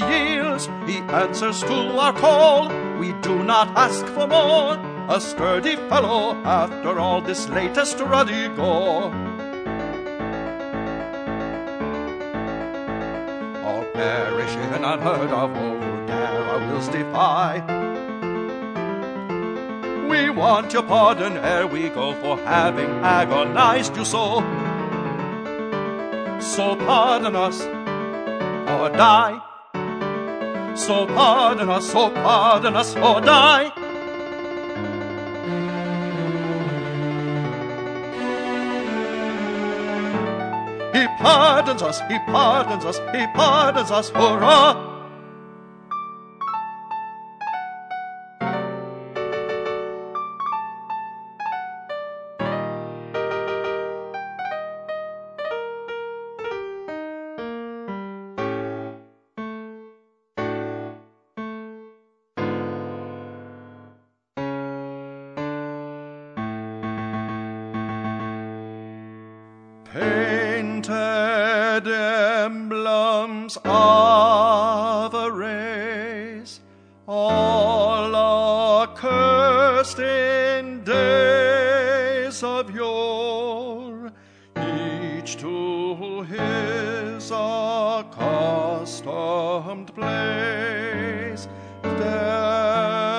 yields, he answers to our call. We do not ask for more, a sturdy fellow after all this latest ruddy gore. All perishing and unheard of, oh, dare our wills defy. We want your pardon ere we go for having agonized you so. So pardon us or die. So pardon us or die. He pardons us, he pardons us, he pardons us, hurrah! Painted emblems of a race, all accursed in days of yore, each to his accustomed place,